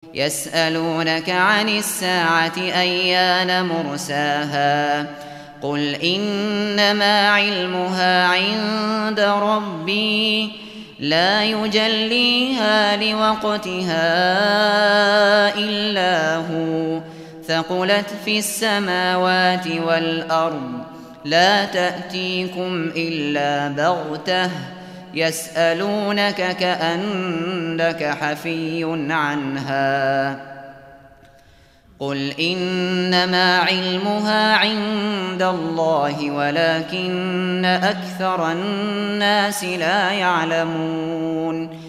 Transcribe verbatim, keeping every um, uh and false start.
يسألونك عن الساعة أيان مرساها قل إنما علمها عند ربي لا يجليها لوقتها إلا هو ثقلت في السماوات والأرض لا تأتيكم إلا بغتة يسألونك كأنك حفي عنها قل إنما علمها عند الله ولكن أكثر الناس لا يعلمون